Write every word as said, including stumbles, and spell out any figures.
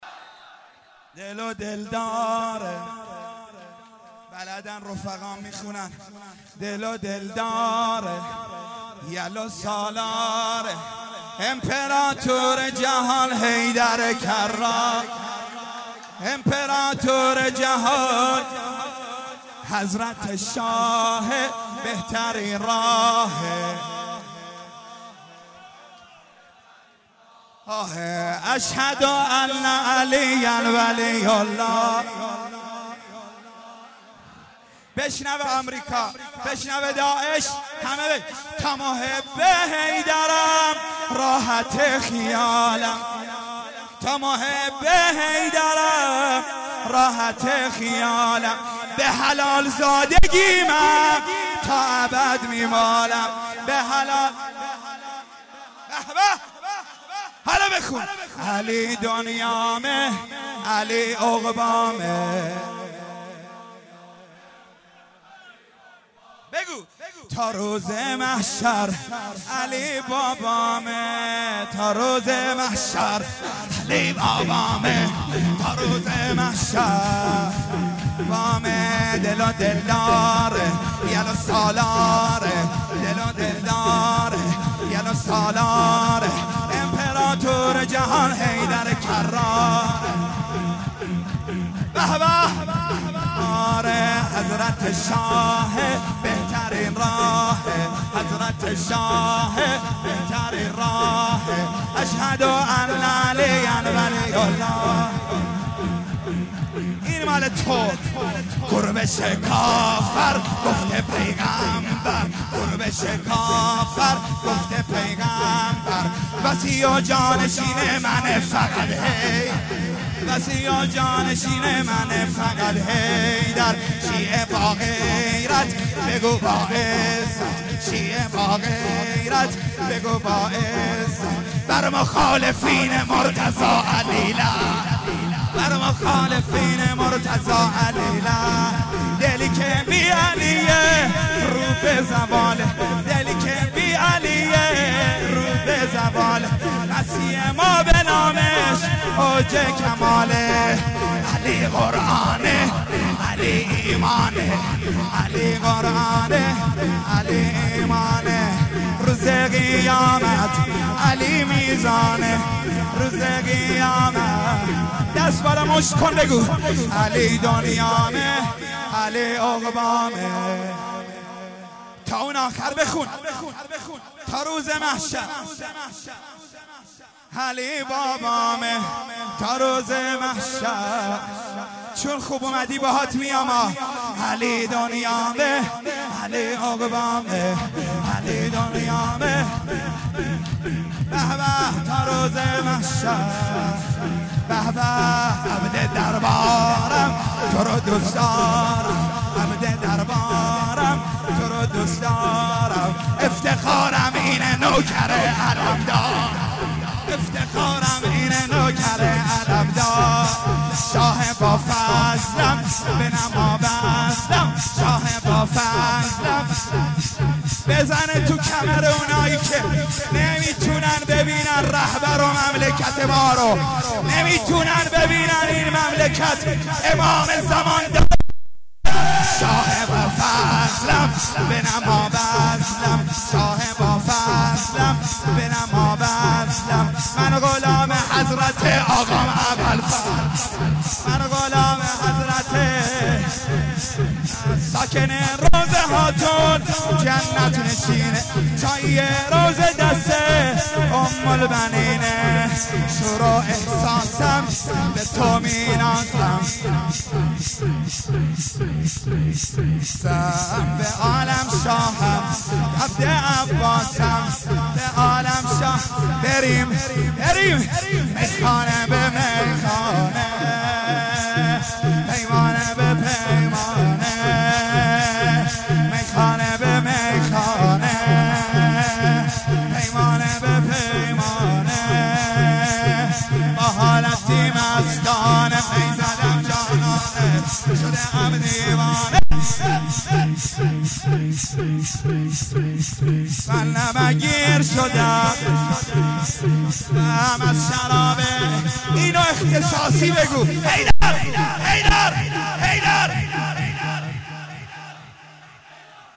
دل و دلداره بلدن رفقا میخونن. دل و دلداره یلو سالاره امپراتور جهان حیدر کرار، امپراتور جهان حضرت شاه بهترین راه. اشهد ان علی ولی الله. بشنوه آمریکا، بشنوه داعش، همه بش. تا محب حیدرم راحت خیالم، تا محب حیدرم راحت خیالم. به حلال زادگیمم تا ابد میمالم، به حلال. حالا بخون. علی دنیامه، علی عقبامه. بگو. تا روز محشر علی بابامه، تا روز محشر علی بابامه، تا روز محشر بامه. دل و دلداره یلو سالاره، دل و دلداره یلو سالاره امپراتور جهان حیدر کرار. به به آره حضرت شاه بهترین راه، حضرت شاه بهترین راه. اشهد ان علی ولی الله. این مال تو. قرب شکافر گفته پیغمبر، قرب شکافر گفته پیغمبر. وسیع و جانشین من فقط هی، وسیع و جانشین من فقط حیدر. شیعه با غیرت بگو با عزت، شیعه با غیرت بگو با عزت. بر مخالفین مرتضی علی لعنت، بر مخالفین مرتضی علی لعنت. دلی که بی علیه رو به زواله، دلی که بی علیه رو به زواله. مسیح ما به نامش اوج کماله. علی قرآنه، علی ایمانه، علی قرآنه، علی ایمانه. روز قیامت علی میزانه، روز قیامت. دست بالا مشت کن بگو. علی دنیامه، علی عقبامه. تا اون آخر بخون. تا روز محشر علی بابامه، تا روز محشر. چون خوب اومدی باهات میام. علی دنیامه، علی عقبامه، علی دنیامه. به به تا روز محشر. به به عبد دربارم تو رو دوست دارم، عبد دربارم تو رو دوست دارم. افتخارم اینه نوکر علمدار، افتخارم اینه نوکر علمدار. شاه با فضلم به نما بستم، شاه با فضلم. بزنه تو کمر اونایی که نمیتونن ببینن رهبر و مملکت ما رو، نمیتونن ببینن این مملکت امام زمان داره. شاه با فضلم به نما بستم، شاه با فضلم به نما بستم. من غلام حضرت آقام ابوالفضل، من غلام حضرت ساکن روزه هاتون جنت نشینه. چای روزه دسته ام البنینه. شور و احساسم به تو مینازم، سم به عالم شاهم عبد عباسم، به عالم شاه. بریم بریم میخانه به میخانه، پیمانه به پیمانه، میخانه به میخانه، پیمانه به پیمانه. با حالتی مستانه میزدم جانانه، شده ام دیوانه. من نمگیر شدم هم از شرابه. اینو اختصاصی بگو. حیدر حیدر